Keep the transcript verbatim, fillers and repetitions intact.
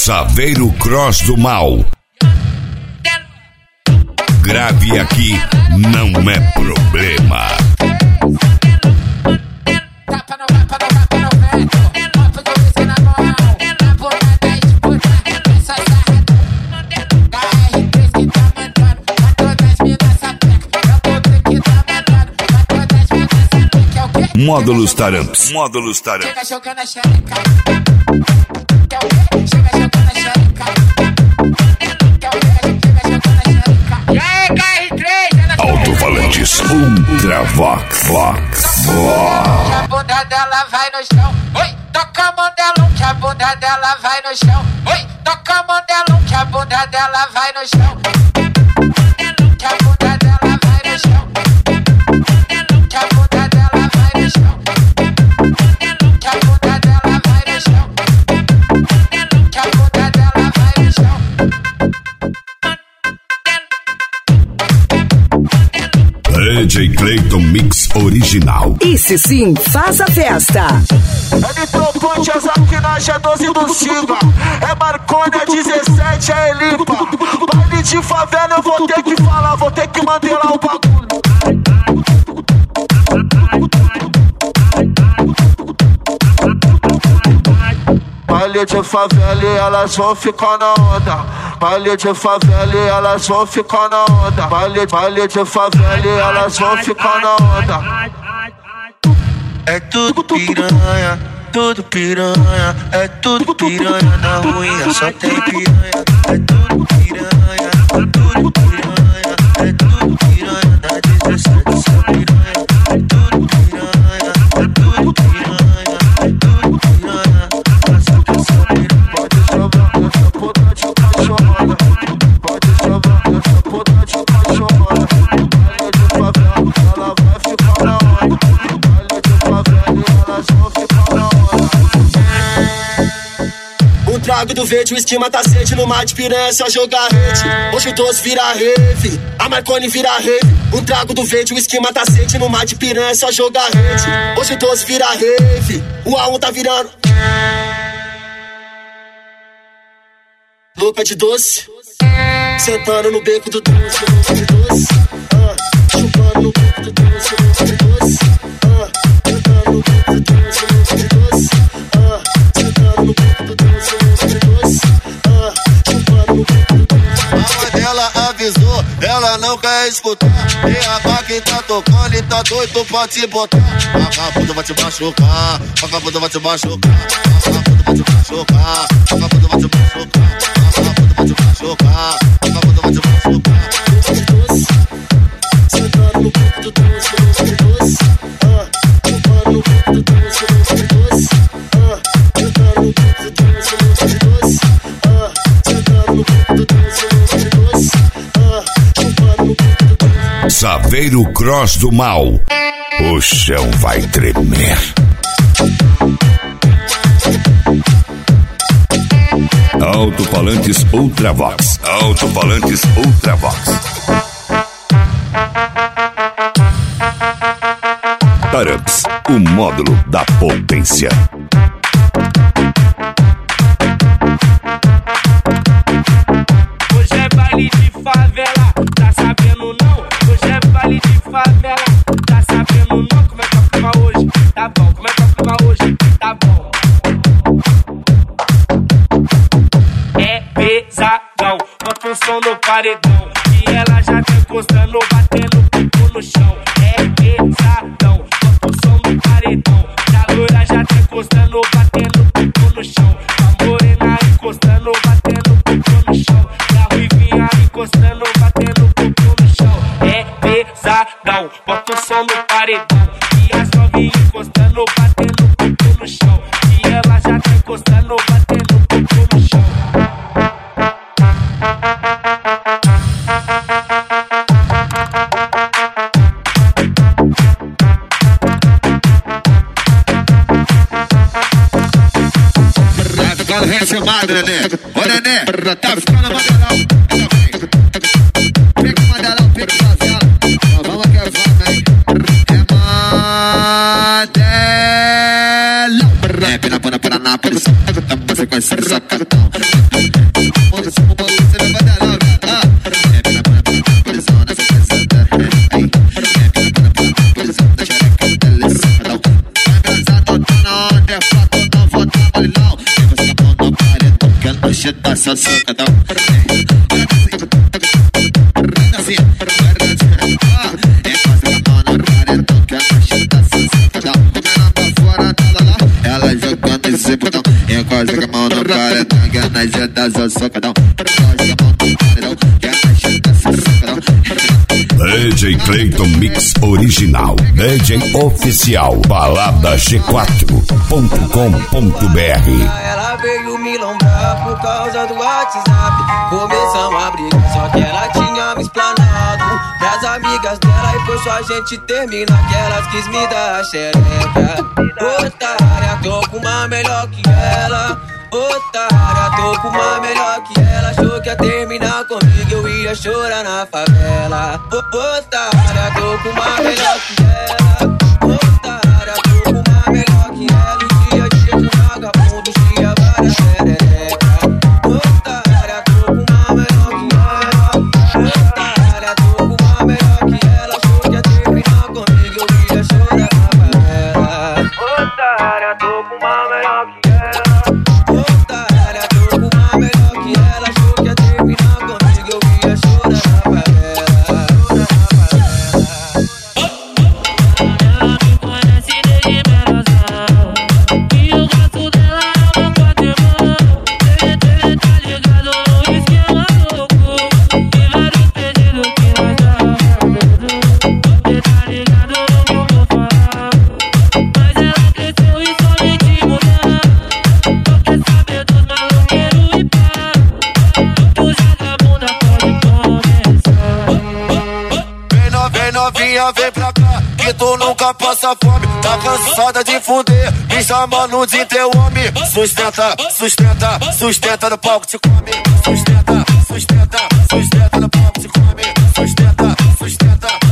Saveiro Cross do Mal. Grave aqui, não é problema. Módulos Taramps. Módulos Taramps. Alto-falantes Ultravox. Vox. Que a bunda dela vai no chão. Oi, toca a mão dela, que a bunda dela vai no chão. Oi, toca a mão dela, que a bunda dela vai no chão. Que a bunda dela vai no chão. Que a bunda dela vai no chão. Que a bunda dela vai no chão. Que a bunda dela vai no chão. D J Clayton Mix Original. Esse sim, faz a festa. É Nitroponte, Azakinash, é doze do Silva. É Marconi, é dezessete, é Elipa. Baile de favela eu vou ter que falar, vou ter que mantelar o bagulho. Baile de favela e elas vão ficar na onda. Baile de favela e elas vão ficar na onda. Baile, baile de favela e elas vão ficar na onda. É tudo piranha, tudo piranha. É tudo piranha na ruinha, só tem piranha. É tudo piranha, tudo piranha. É tudo piranha na dezessete, só piranha. É tudo piranha, é tudo piranha. É tudo piranha. Pode jogar essa puta de cachorrada. Pode jogar essa puta de cachorrada. Baile de favela, ela vai ficar na onda. Baile de favela e elas vão ficar na onda. Um trago do verde, o esquema tá sede. No mar de piranha é só jogar rede. Hoje o doce vira rave, a Marconi vira rave. Um trago do verde, o esquema tá sede. No mar de piranha é só jogar rede. Hoje o doce vira rave, o A um tá virando louca de doce, sentando no beco do doce, louca de doce, ah, chupando no beco do doce, louca de doce, ah, sentando no beco do doce, louca de doce, ah, sentando no beco do doce, louca de doce, ah, chupando no beco do doce. A mãe dela avisou, ela não quer escutar. E a vaca tá tocando e tá doido pra te botar. Vagabundo vai te machucar, vagabundo vai te machucar, vagabundo vai te machucar, vagabundo vai te machucar. Vagabundo vai te machucar, vagabundo vai te machucar. Louca de doce, sentando no beco do doce, louca de doce, ah, chupando no beco do doce, louca de doce, ah, sentando no beco do doce, louca de doce, ah, sentando no beco do doce, louca de doce, ah, chupando no beco do doce. Saveiro Cross do Mal. O chão vai tremer. Alto-falantes Ultravox. Alto-falantes Ultravox. Taramps, o módulo da potência. Hoje é baile de favela, tá sabendo não? Hoje é baile de favela, tá sabendo não? Como é que é o clima hoje? Tá bom, como é que é o clima hoje? Tá bom. É pesadão, bota o som no paredão. E ela já tá encostando, batendo o pico no chão. É pesadão, bota o som no paredão. A loira já tá encostando, batendo o pico no chão. A morena encostando, batendo o pico no chão. E a ruivinha encostando, batendo o pico no chão. É pesadão, bota o som no paredão. E as novinhas encostando, batendo o pico no chão. E ela já tá encostando, batendo o pico no chão. Vem chamado, nenê. Ô, nenê, tá ficando madelão. Pega o madelão, pega o favela. Vamos que é fama, hein? É madelão. É pena, pena, pena, na, pena, sequência do sacadão. Tá só socadão. Ela jogando esse botão, encosta com a mão no paredão, que a naja tá só socadão. Encosta com a mão no paredão, que a naja tá só socadão. D J Clayton Mix Original, D J Oficial, balada g quatro ponto com ponto b r. Ela veio me lembrar por causa do WhatsApp. Começamos a brigar, só que ela tinha me explanado pras amigas dela e foi só a gente terminar, que elas quis me dar a xereca. Otária, tô com uma melhor que ela. Otária, tô com uma melhor que ela. Achou que ia terminar comigo, eu ia chorar na favela. Otária, tô com uma melhor que ela. Otária, tô com uma melhor que ela. Um dia dia com vagabundo, tinha várias xereca. Otária, tô com uma melhor que ela. Otária, tô com uma melhor que ela. Achou que ia terminar comigo, eu ia chorar na favela. Otária, tô com uma melhor que ela. Otária, tô com uma melhor que ela. Achou que ia terminar comigo, eu ia chorar na favela. Ela me conhece desde menozão, e eu gosto dela, é uma quatrimão. Ele tá ligado no esquema louco, e vários pedidos que nós dá. Ele tá ligado no que eu vou falar, mas ela cresceu e só me te mudar. Não quer saber dos maloqueiros e pá, tu joga a bunda, pode começar. Vem no- vem novinha, vem pra cá, que tu nunca passa fome. Tá cansada de fuder, me chamando de teu homem. Sustenta, sustenta, sustenta no palco te come. Sustenta, sustenta, sustenta no palco te come. Sustenta, sustenta,